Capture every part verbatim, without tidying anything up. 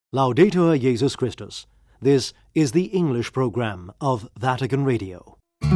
Laudetur Jesus Christus. This is the English program of Vatican Radio.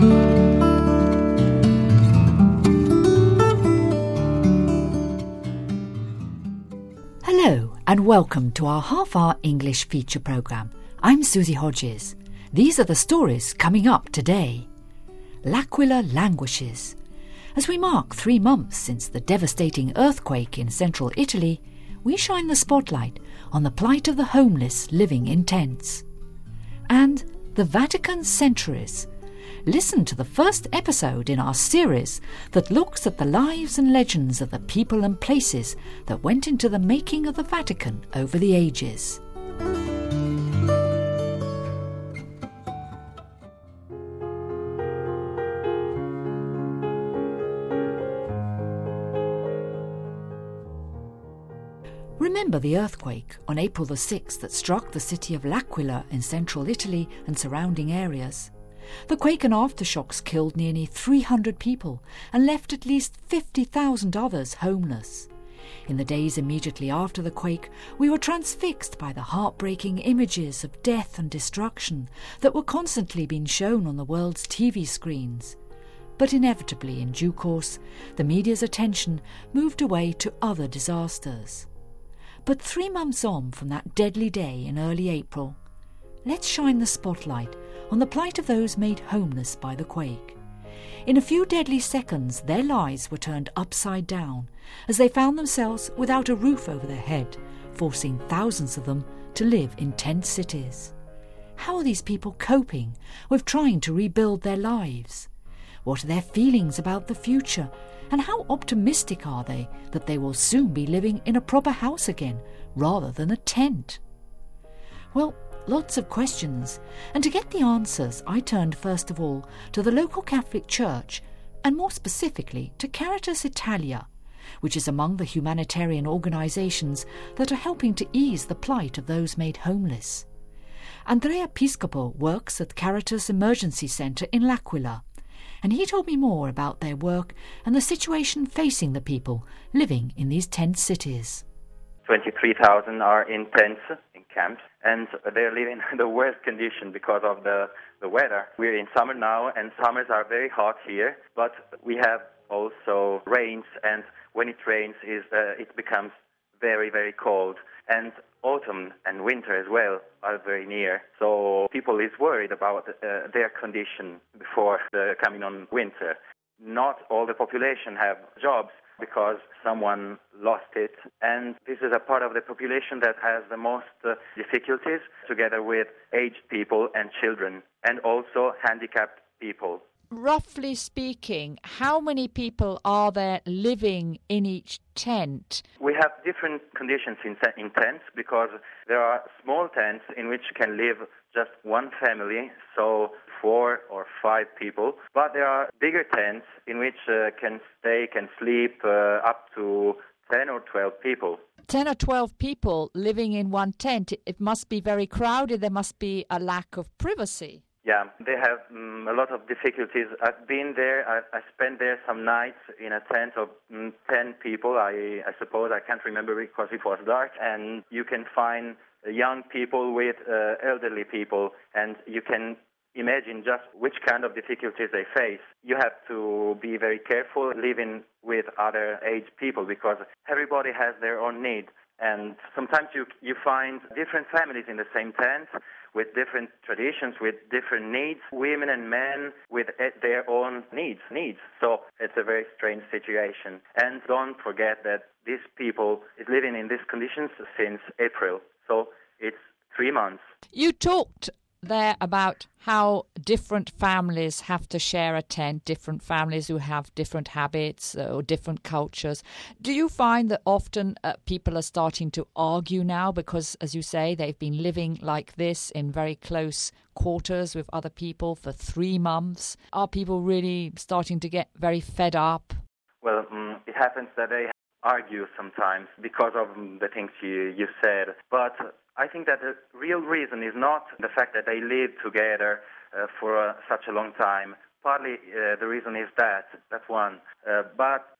Hello and welcome to our half-hour English feature program. I'm Susie Hodges. These are the stories coming up today. L'Aquila languishes. As we mark three months since the devastating earthquake in central Italy, we shine the spotlight on the plight of the homeless living in tents. And the Vatican Centuries. Listen to the first episode in our series that looks at the lives and legends of the people and places that went into the making of the Vatican over the ages. Remember the earthquake on April the sixth that struck the city of L'Aquila in central Italy and surrounding areas. The quake and aftershocks killed nearly three hundred people and left at least fifty thousand others homeless. In the days immediately after the quake, we were transfixed by the heartbreaking images of death and destruction that were constantly being shown on the world's T V screens. But inevitably, in due course, the media's attention moved away to other disasters. But three months on from that deadly day in early April, let's shine the spotlight on the plight of those made homeless by the quake. In a few deadly seconds, their lives were turned upside down as they found themselves without a roof over their head, forcing thousands of them to live in tent cities. How are these people coping with trying to rebuild their lives? What are their feelings about the future? And how optimistic are they that they will soon be living in a proper house again, rather than a tent? Well, lots of questions, and to get the answers, I turned first of all to the local Catholic Church, and more specifically to Caritas Italia, which is among the humanitarian organisations that are helping to ease the plight of those made homeless. Andrea Piscopo works at Caritas Emergency Centre in L'Aquila, and he told me more about their work and the situation facing the people living in these tent cities. twenty-three thousand are in tents, in camps, and they're living in the worst condition because of the, the weather. We're in summer now, and summers are very hot here, but we have also rains, and when it rains, is uh, it becomes very, very cold. And autumn and winter as well are very near. So people is worried about uh, their condition before the coming on winter. Not all the population have jobs because someone lost it. And this is a part of the population that has the most uh, difficulties, together with aged people and children, and also handicapped people. Roughly speaking, how many people are there living in each tent? We have different conditions in, in tents because there are small tents in which can live just one family, so four or five people. But there are bigger tents in which uh, can stay, can sleep uh, up to ten or twelve people. ten or twelve people living in one tent. It must be very crowded. There must be a lack of privacy. Yeah, they have um, a lot of difficulties. I've been there, I, I spent there some nights in a tent of um, ten people, I, I suppose. I can't remember because it was dark. And you can find young people with uh, elderly people, and you can imagine just which kind of difficulties they face. You have to be very careful living with other aged people because everybody has their own need. And sometimes you you find different families in the same tent with different traditions, with different needs, women and men with their own needs. needs. So it's a very strange situation. And don't forget that these people is living in these conditions since April. So it's three months. You talked there about how different families have to share a tent, different families who have different habits or different cultures. Do you find that often uh, people are starting to argue now because, as you say, they've been living like this in very close quarters with other people for three months? Are people really starting to get very fed up? Well, um, it happens that they argue sometimes because of the things you, you said, but I think that the real reason is not the fact that they live together uh, for uh, such a long time. Partly uh, the reason is that, that's one. Uh, but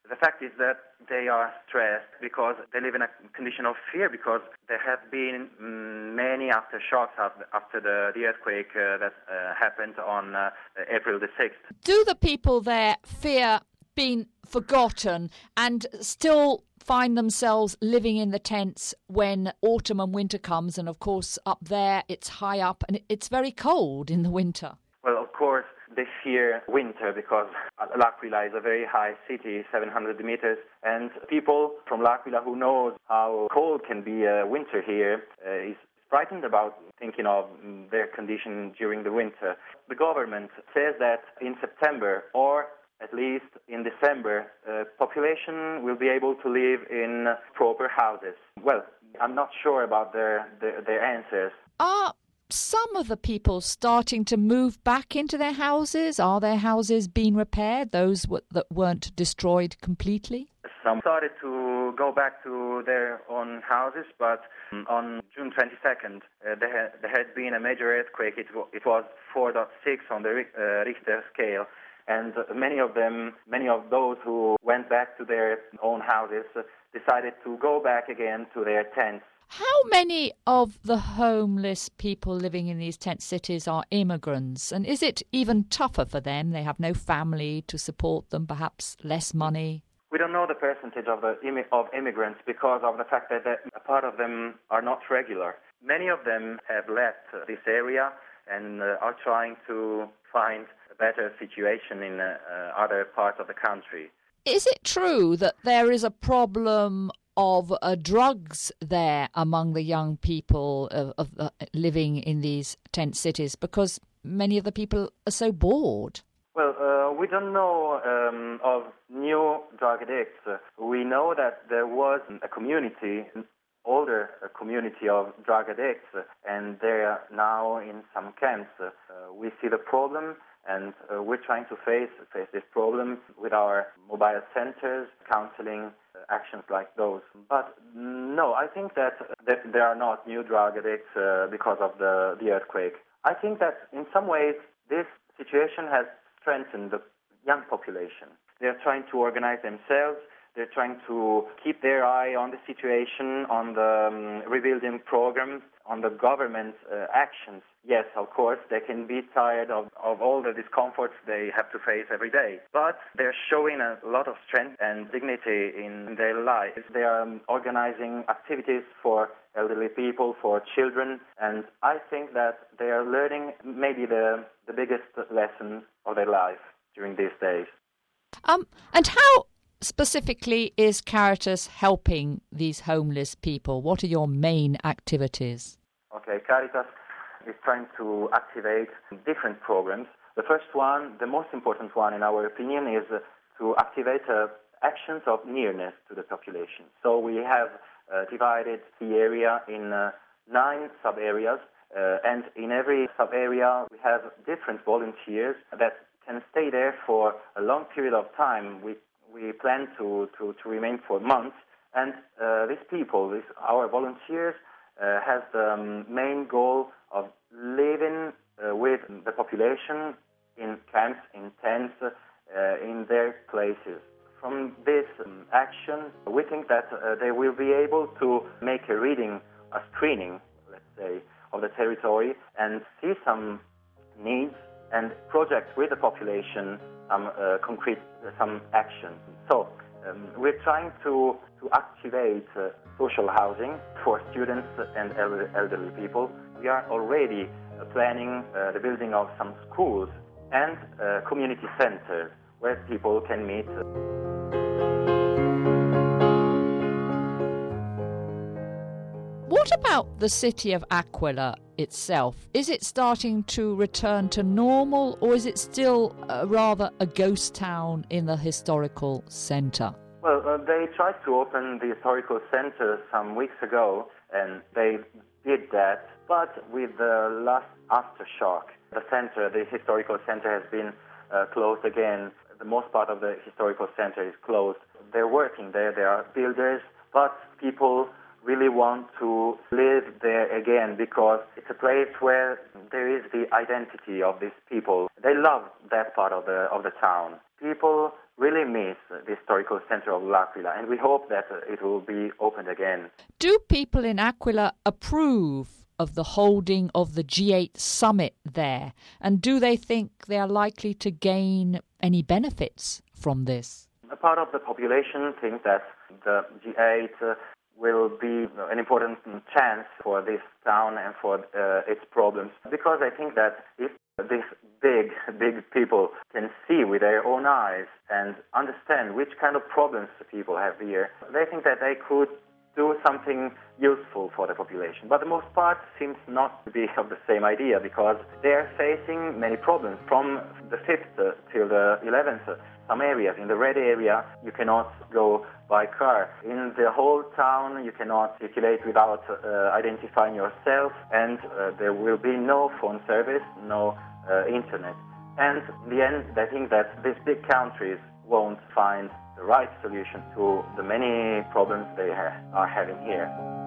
The fact is that they are stressed because they live in a condition of fear because there have been mm, many aftershocks after the, the earthquake uh, that uh, happened on uh, April the sixth. Do the people there fear being forgotten and still find themselves living in the tents when autumn and winter comes? And of course up there it's high up and it's very cold in the winter. Well, of course, they fear winter because L'Aquila is a very high city, seven hundred meters, and people from L'Aquila who know how cold can be uh, winter here uh, is frightened about thinking of um, their condition during the winter. The government says that in September or at least in December, uh, population will be able to live in uh, proper houses. Well, I'm not sure about their, their, their answers. Are some of the people starting to move back into their houses? Are their houses being repaired, those w- that weren't destroyed completely? Some started to go back to their own houses, but um, on June twenty-second, uh, there, ha- there had been a major earthquake. It, w- it was four point six on the uh, Richter scale. And many of them, many of those who went back to their own houses decided to go back again to their tents. How many of the homeless people living in these tent cities are immigrants? And is it even tougher for them? They have no family to support them, perhaps less money? We don't know the percentage of the of immigrants because of the fact that a part of them are not regular. Many of them have left this area and uh, are trying to find a better situation in uh, uh, other parts of the country. Is it true that there is a problem of uh, drugs there among the young people of, of uh, living in these tent cities because many of the people are so bored? Well, uh, we don't know um, of new drug addicts. Uh, we know that there was a community, an older uh, community of drug addicts, uh, and they are now in some camps. Uh, we see the problem, and uh, we're trying to face face this problem with our mobile centers, counseling, uh, actions like those. But no, I think that, that there are not new drug addicts uh, because of the, the earthquake. I think that in some ways this situation has strengthened the young population. They're trying to organize themselves. They're trying to keep their eye on the situation, on the um, rebuilding program, on the government uh, actions. Yes, of course, they can be tired of, of all the discomforts they have to face every day. But they're showing a lot of strength and dignity in their lives. They are um, organizing activities for elderly people, for children, and I think that they are learning maybe the, the biggest lesson of their life during these days. Um, and how specifically is Caritas helping these homeless people? What are your main activities? Okay, Caritas is trying to activate different programs. The first one, the most important one in our opinion, is to activate uh, actions of nearness to the population. So we have uh, divided the area in uh, nine sub-areas, uh, and in every sub-area we have different volunteers that can stay there for a long period of time. We we plan to, to, to remain for months, and uh, these people, these, our volunteers, uh, have the um, main goal of living uh, with the population in camps, in tents, uh, in their places. From this um, action, we think that uh, they will be able to make a reading, a screening, let's say, of the territory and see some needs and project with the population some uh, concrete, uh, some action. So um, we're trying to, to activate uh, social housing for students and elder, elderly people. We are already uh, planning uh, the building of some schools and uh, community centers where people can meet. What about the city of Aquila itself? Is it starting to return to normal, or is it still uh, rather a ghost town in the historical centre? Well, uh, they tried to open the historical centre some weeks ago, and they did that, but with the last aftershock, the centre, the historical centre has been uh, closed again. The most part of the historical centre is closed. They're working there, there are builders, but people really want to live there again because it's a place where there is the identity of these people. they love that part of the of the town. People really miss the historical center of L'Aquila, and we hope that it will be opened again. Do people in Aquila approve of the holding of the G eight summit there? And do they think they are likely to gain any benefits from this? A part of the population thinks that the G eight uh, will be an important chance for this town and for uh, its problems, because I think that if these big, big people can see with their own eyes and understand which kind of problems the people have here, they think that they could do something useful for the population. But the most part seems not to be of the same idea, because they are facing many problems. From the fifth till the eleventh, some areas, in the red area, you cannot go by car. In the whole town, you cannot circulate without uh, identifying yourself, and uh, there will be no phone service, no uh, internet. And in the end, I think that these big countries won't find the right solution to the many problems they ha- are having here.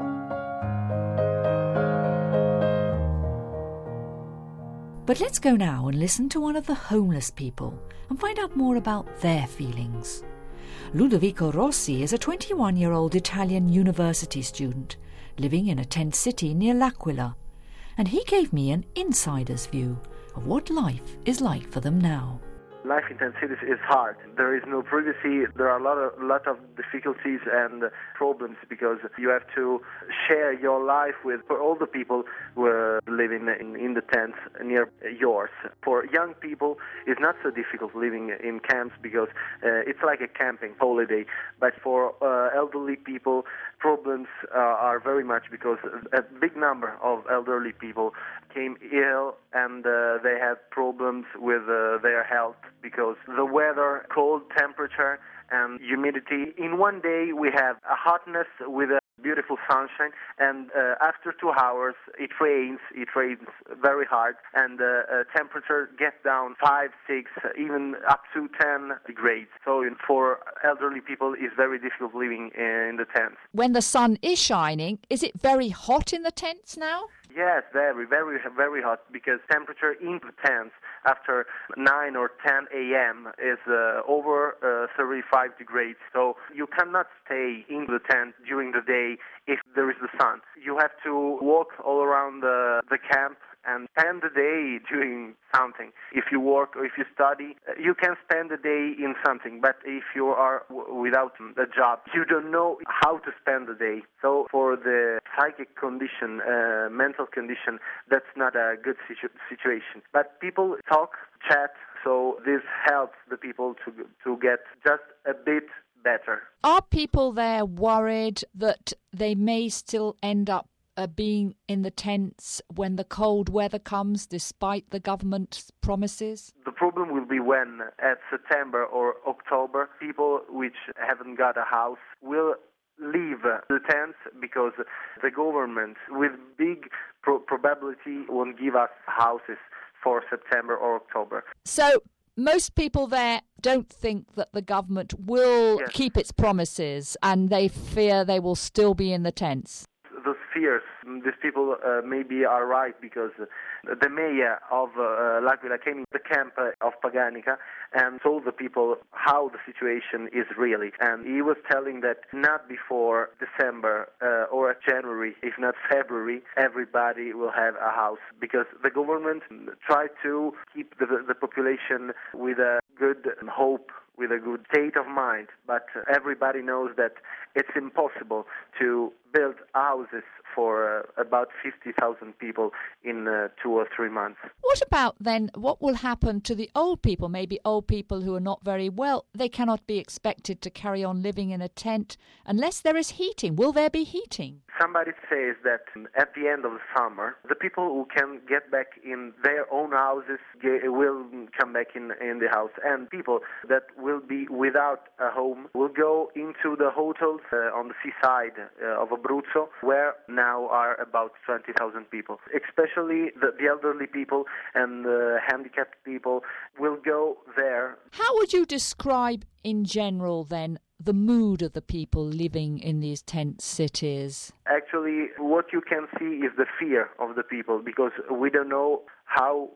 But let's go now and listen to one of the homeless people and find out more about their feelings. Ludovico Rossi is a twenty-one-year-old Italian university student living in a tent city near L'Aquila, and he gave me an insider's view of what life is like for them now. Life in tent cities is hard. There is no privacy. There are a lot of, lot of difficulties and problems, because you have to share your life with all the people who are living in, in the tents near yours. For young people, it's not so difficult living in camps, because uh, it's like a camping holiday. But for uh, elderly people, problems uh, are very much, because a big number of elderly people came ill, and uh, they had problems with uh, their health, because the weather, cold temperature and humidity. In one day we have a hotness with a beautiful sunshine, and uh, after two hours it rains, it rains very hard, and the uh, uh, temperature gets down five, six, even up to ten degrees. So for elderly people it's very difficult living in the tents. When the sun is shining, is it very hot in the tents now? Yes, very, very, very hot, because temperature in the tents after nine or ten a.m. is uh, over uh, thirty-five degrees. So you cannot stay in the tent during the day if there is the sun. You have to walk all around the, the camp and spend the day doing something. If you work or if you study, you can spend the day in something. But if you are w- without a job, you don't know how to spend the day. So for the psychic condition, uh, mental condition, that's not a good situ- situation. But people talk, chat, so this helps the people to to get just a bit better. Are people there worried that they may still end up Uh, being in the tents when the cold weather comes, despite the government's promises? The problem will be when, at September or October, people which haven't got a house will leave the tents, because the government, with big pro- probability, won't give us houses for September or October. So most people there don't think that the government will Yes. keep its promises, and they fear they will still be in the tents. Those fears, these people uh, maybe are right, because the mayor of uh, L'Aquila came in the camp uh, of Paganica and told the people how the situation is really. And he was telling that not before December uh, or January, if not February, everybody will have a house, because the government tried to keep the, the population with a good hope, with a good state of mind. But everybody knows that it's impossible to build houses for uh, about fifty thousand people in uh, two or three months. What about then, what will happen to the old people, maybe old people who are not very well? They cannot be expected to carry on living in a tent unless there is heating. Will there be heating? Somebody says that at the end of the summer, the people who can get back in their own houses will come back in, in the house, and people that will be without a home will go into the hotels uh, on the seaside uh, of Abruzzo, where now are about twenty thousand people. Especially the, the elderly people and the handicapped people will go there. How would you describe in general then the mood of the people living in these tent cities? Actually, what you can see is the fear of the people, because we don't know how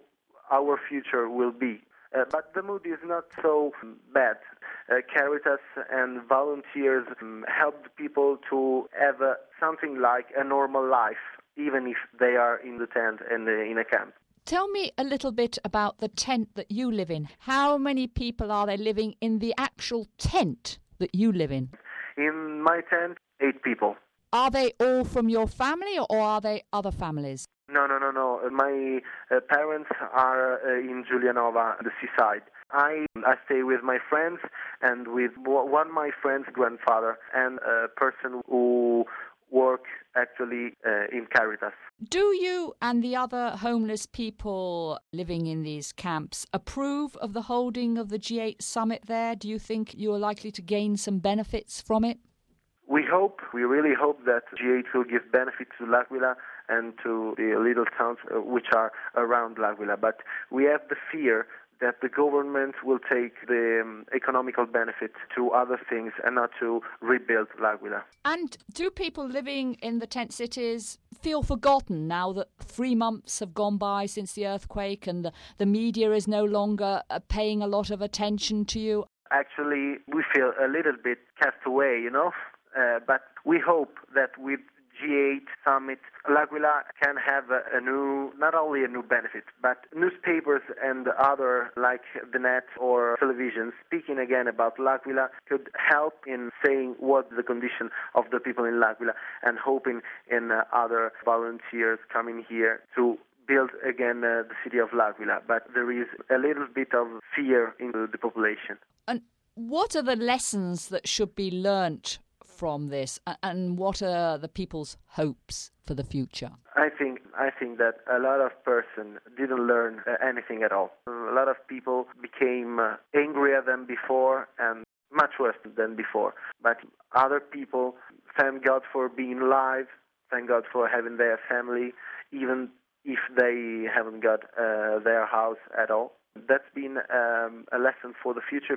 our future will be. Uh, but the mood is not so bad. Uh, Caritas and volunteers um, help people to have uh, something like a normal life, even if they are in the tent and uh, in a camp. Tell me a little bit about the tent that you live in. How many people are there living in the actual tent that you live in? In my tent, eight people. Are they all from your family or are they other families? No, no, no, no. My uh, parents are uh, in Giulianova, the seaside. I I stay with my friends and with one of my friend's grandfather and a person who work actually uh, in Caritas. Do you and the other homeless people living in these camps approve of the holding of the G eight summit there? Do you think you are likely to gain some benefits from it? We hope, we really hope that G eight will give benefit to L'Aquila and to the little towns uh, which are around L'Aquila. But we have the fear that the government will take the um, economical benefit to other things and not to rebuild L'Aquila. And do people living in the tent cities feel forgotten now that three months have gone by since the earthquake and the, the media is no longer uh, paying a lot of attention to you? Actually, we feel a little bit cast away, you know, uh, but we hope that with G eight summit, L'Aquila can have a, a new, not only a new benefit, but newspapers and other, like the net or television, speaking again about L'Aquila could help in saying what the condition of the people in L'Aquila and hoping in uh, other volunteers coming here to build again uh, the city of L'Aquila. But there is a little bit of fear in the population. And what are the lessons that should be learnt from this, and what are the people's hopes for the future? I think I think that a lot of persons didn't learn uh, anything at all. A lot of people became uh, angrier than before and much worse than before. But other people, thank God for being alive, thank God for having their family, even if they haven't got uh, their house at all. That's been um, a lesson for the future.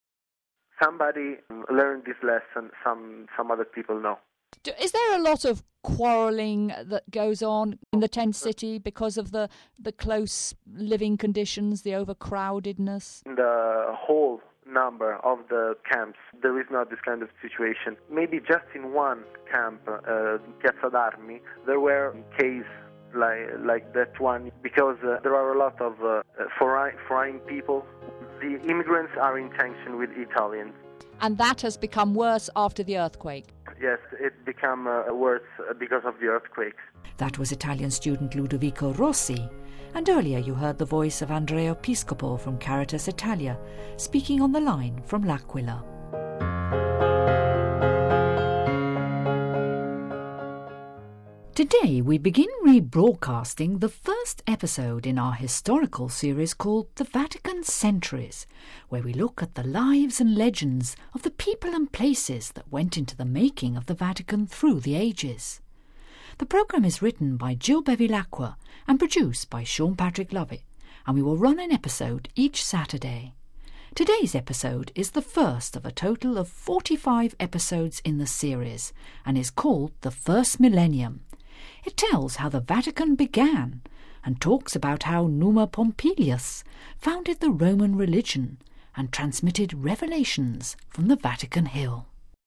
Somebody learned this lesson, some some other people know. Is there a lot of quarrelling that goes on in the tent city because of the, the close living conditions, the overcrowdedness? In the whole number of the camps, there is not this kind of situation. Maybe just in one camp, uh, Piazza d'Armi, there were cases like, like that one, because uh, there are a lot of uh, foreign, foreign people. The immigrants are in tension with Italians. And that has become worse after the earthquake? Yes, it became uh, worse because of the earthquake. That was Italian student Ludovico Rossi. And earlier you heard the voice of Andrea Piscopo from Caritas Italia, speaking on the line from L'Aquila. Today we begin rebroadcasting the first episode in our historical series called The Vatican Centuries, where we look at the lives and legends of the people and places that went into the making of the Vatican through the ages. The programme is written by Jill Bevilacqua and produced by Sean Patrick Lovett, and we will run an episode each Saturday. Today's episode is the first of a total of forty-five episodes in the series and is called The First Millennium. It tells how the Vatican began and talks about how Numa Pompilius founded the Roman religion and transmitted revelations from the Vatican Hill.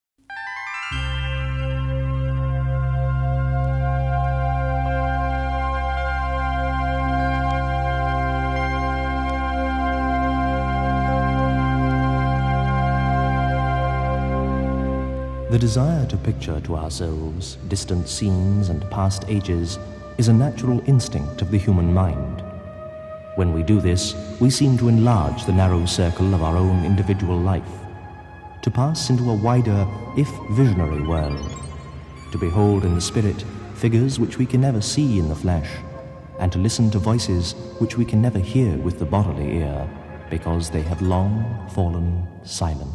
The desire to picture to ourselves distant scenes and past ages is a natural instinct of the human mind. When we do this, we seem to enlarge the narrow circle of our own individual life, to pass into a wider, if visionary world, to behold in the spirit figures which we can never see in the flesh, and to listen to voices which we can never hear with the bodily ear, because they have long fallen silent.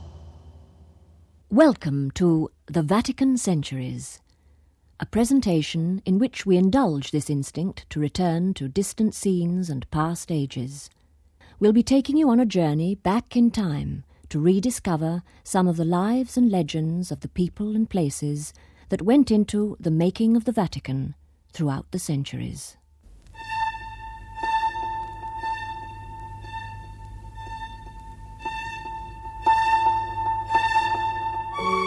Welcome to The Vatican Centuries, a presentation in which we indulge this instinct to return to distant scenes and past ages. We'll be taking you on a journey back in time to rediscover some of the lives and legends of the people and places that went into the making of the Vatican throughout the centuries.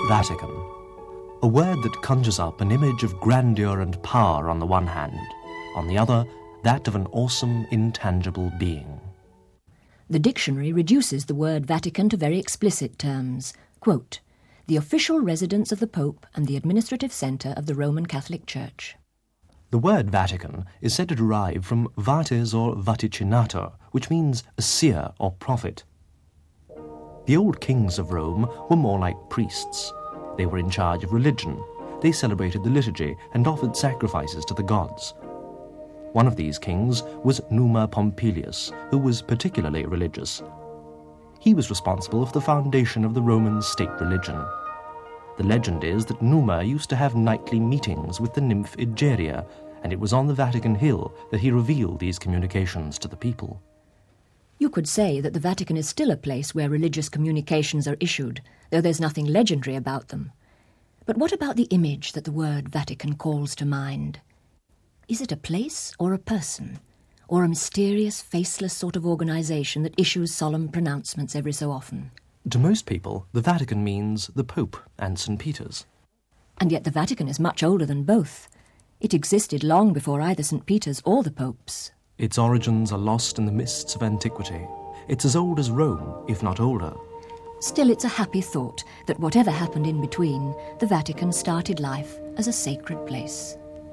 Vatican. A word that conjures up an image of grandeur and power on the one hand, on the other, that of an awesome, intangible being. The dictionary reduces the word Vatican to very explicit terms. Quote, the official residence of the Pope and the administrative centre of the Roman Catholic Church. The word Vatican is said to derive from vates or vaticinator, which means a seer or prophet. The old kings of Rome were more like priests. They were in charge of religion. They celebrated the liturgy and offered sacrifices to the gods. One of these kings was Numa Pompilius, who was particularly religious. He was responsible for the foundation of the Roman state religion. The legend is that Numa used to have nightly meetings with the nymph Egeria, and it was on the Vatican Hill that he revealed these communications to the people. You could say that the Vatican is still a place where religious communications are issued, though there's nothing legendary about them. But what about the image that the word Vatican calls to mind? Is it a place or a person, or a mysterious, faceless sort of organisation that issues solemn pronouncements every so often? To most people, the Vatican means the Pope and Saint Peter's. And yet the Vatican is much older than both. It existed long before either Saint Peter's or the Pope's. Its origins are lost in the mists of antiquity. It's as old as Rome, if not older. Still, it's a happy thought that whatever happened in between, the Vatican started life as a sacred place.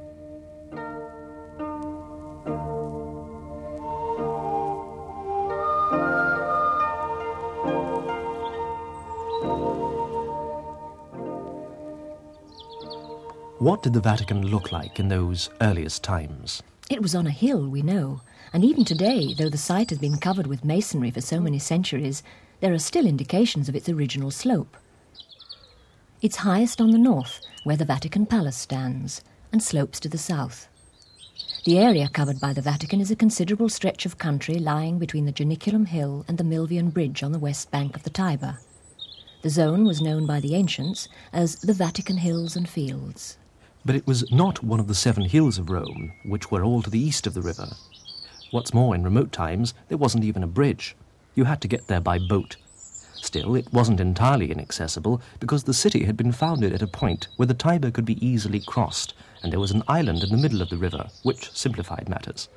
What did the Vatican look like in those earliest times? It was on a hill, we know, and even today, though the site has been covered with masonry for so many centuries, there are still indications of its original slope. It's highest on the north, where the Vatican Palace stands, and slopes to the south. The area covered by the Vatican is a considerable stretch of country lying between the Janiculum Hill and the Milvian Bridge on the west bank of the Tiber. The zone was known by the ancients as the Vatican Hills and Fields. But it was not one of the seven hills of Rome, which were all to the east of the river. What's more, in remote times, there wasn't even a bridge. You had to get there by boat. Still, it wasn't entirely inaccessible, because the city had been founded at a point where the Tiber could be easily crossed, and there was an island in the middle of the river, which simplified matters.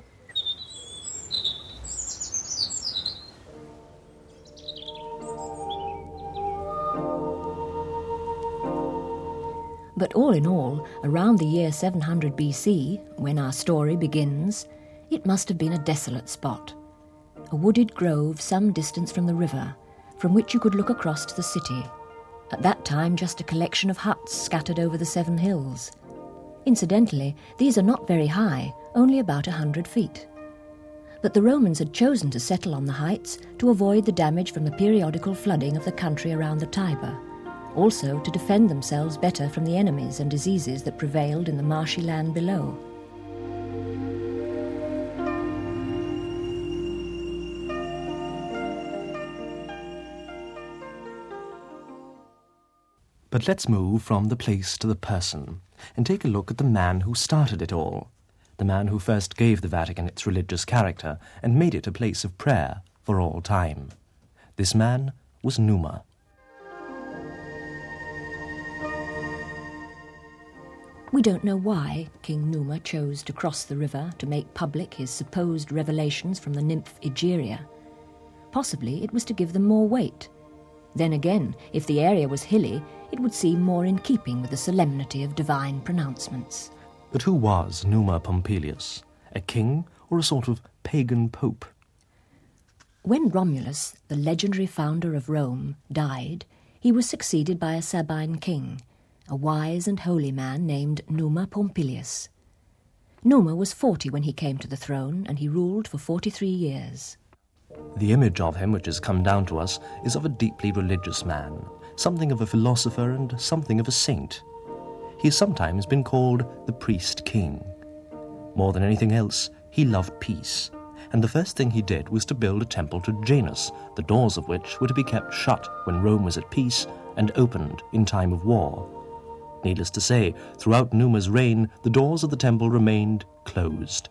But all in all, around the year seven hundred B C, when our story begins, it must have been a desolate spot. A wooded grove some distance from the river, from which you could look across to the city. At that time, just a collection of huts scattered over the seven hills. Incidentally, these are not very high, only about a hundred feet. But the Romans had chosen to settle on the heights to avoid the damage from the periodical flooding of the country around the Tiber. Also to defend themselves better from the enemies and diseases that prevailed in the marshy land below. But let's move from the place to the person, and take a look at the man who started it all, the man who first gave the Vatican its religious character and made it a place of prayer for all time. This man was Numa. We don't know why King Numa chose to cross the river to make public his supposed revelations from the nymph Egeria. Possibly it was to give them more weight. Then again, if the area was hilly, it would seem more in keeping with the solemnity of divine pronouncements. But who was Numa Pompilius? A king or a sort of pagan pope? When Romulus, the legendary founder of Rome, died, he was succeeded by a Sabine king, a wise and holy man named Numa Pompilius. Numa was forty when he came to the throne, and he ruled for forty-three years. The image of him which has come down to us is of a deeply religious man, something of a philosopher and something of a saint. He has sometimes been called the priest king. More than anything else, he loved peace, and the first thing he did was to build a temple to Janus, the doors of which were to be kept shut when Rome was at peace and opened in time of war. Needless to say, throughout Numa's reign, the doors of the temple remained closed.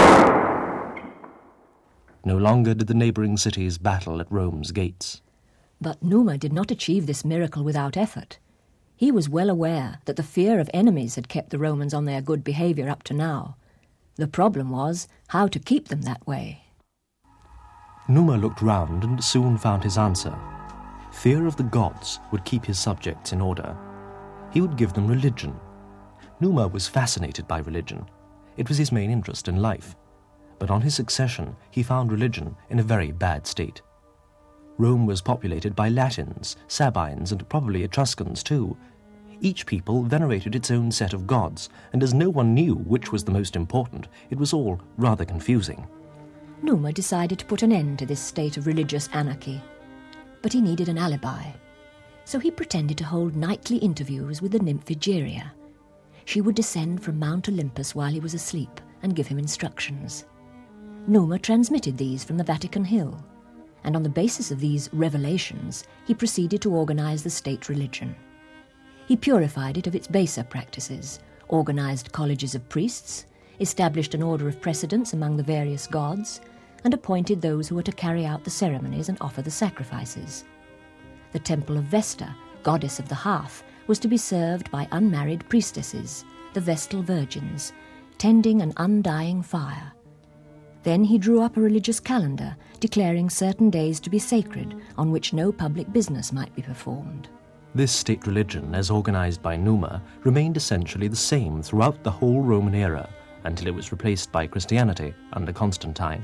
No longer did the neighbouring cities battle at Rome's gates. But Numa did not achieve this miracle without effort. He was well aware that the fear of enemies had kept the Romans on their good behaviour up to now. The problem was how to keep them that way. Numa looked round and soon found his answer. Fear of the gods would keep his subjects in order. He would give them religion. Numa was fascinated by religion. It was his main interest in life. But on his succession, he found religion in a very bad state. Rome was populated by Latins, Sabines, and probably Etruscans too. Each people venerated its own set of gods, and as no one knew which was the most important, it was all rather confusing. Numa decided to put an end to this state of religious anarchy. But he needed an alibi, so he pretended to hold nightly interviews with the nymph Egeria. She would descend from Mount Olympus while he was asleep and give him instructions. Numa transmitted these from the Vatican Hill, and on the basis of these revelations, he proceeded to organize the state religion. He purified it of its baser practices, organized colleges of priests, established an order of precedence among the various gods, and appointed those who were to carry out the ceremonies and offer the sacrifices. The temple of Vesta, goddess of the hearth, was to be served by unmarried priestesses, the Vestal Virgins, tending an undying fire. Then he drew up a religious calendar, declaring certain days to be sacred, on which no public business might be performed. This state religion, as organized by Numa, remained essentially the same throughout the whole Roman era, until it was replaced by Christianity under Constantine.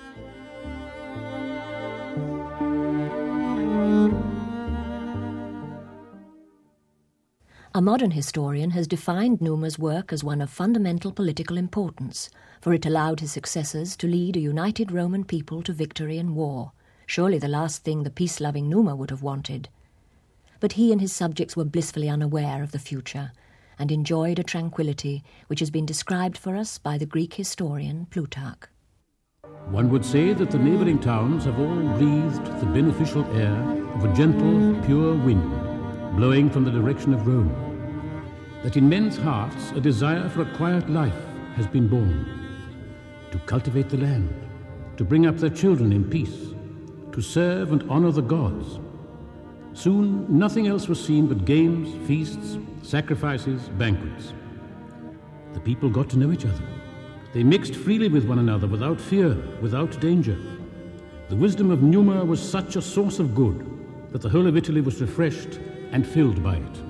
A modern historian has defined Numa's work as one of fundamental political importance, for it allowed his successors to lead a united Roman people to victory in war, surely the last thing the peace-loving Numa would have wanted. But he and his subjects were blissfully unaware of the future, and enjoyed a tranquility which has been described for us by the Greek historian Plutarch. One would say that the neighbouring towns have all breathed the beneficial air of a gentle, pure wind, blowing from the direction of Rome. That in men's hearts a desire for a quiet life has been born, to cultivate the land, to bring up their children in peace, to serve and honour the gods. Soon nothing else was seen but games, feasts, sacrifices, banquets. The people got to know each other. They mixed freely with one another without fear, without danger. The wisdom of Numa was such a source of good that the whole of Italy was refreshed and filled by it.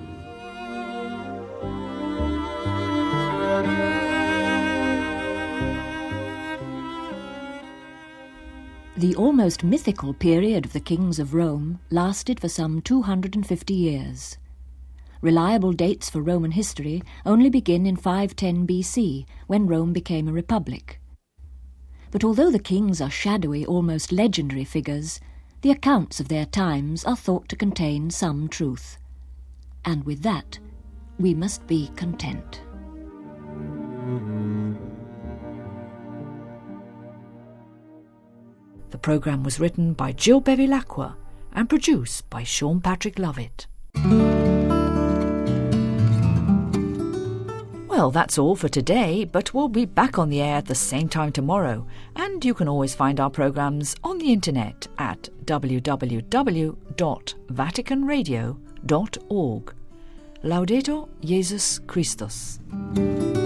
The almost mythical period of the kings of Rome lasted for some two hundred fifty years. Reliable dates for Roman history only begin in five ten B C, when Rome became a republic. But although the kings are shadowy, almost legendary figures, the accounts of their times are thought to contain some truth. And with that, we must be content. The programme was written by Jill Bevilacqua and produced by Sean Patrick Lovett. Well, that's all for today, but we'll be back on the air at the same time tomorrow, and you can always find our programmes on the internet at w w w dot vatican radio dot org. Laudetur Jesus Christus.